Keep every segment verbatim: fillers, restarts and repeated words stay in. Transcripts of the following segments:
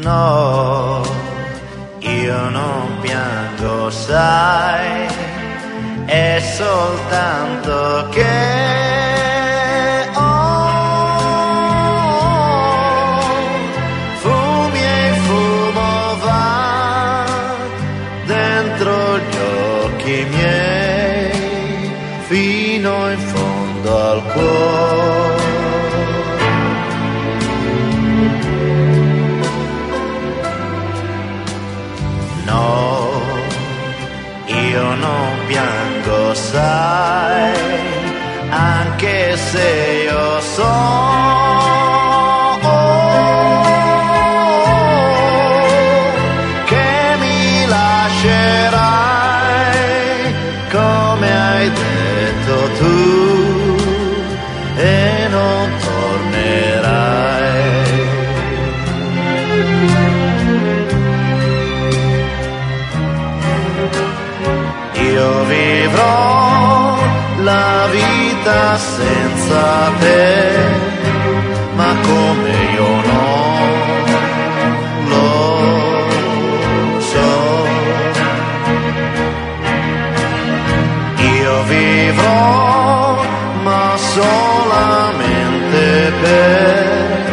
No, io non piango, sai, è soltanto che oh, fumi e fumo va dentro gli occhi miei fino in fondo al cuore. No, io non piango, sai, anche se io so che mi lascerai, come hai detto tu, e non tornerai. Io vivrò la vita senza te, ma come io non lo so. Io vivrò, ma solamente per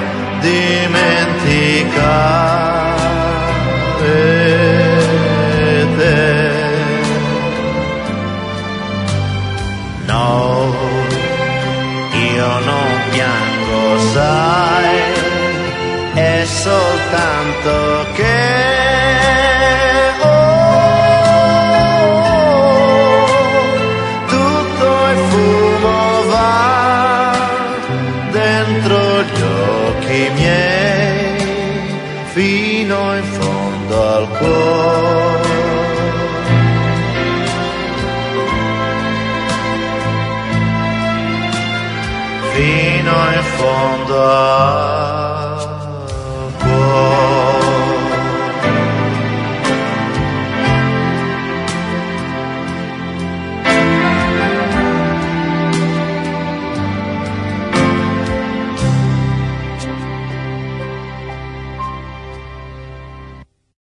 dimenticare te. No, io non piango, sai, è soltanto che oh, tutto il fumo va dentro gli occhi miei fino in fondo al cuore. Fino in fondo al cuore.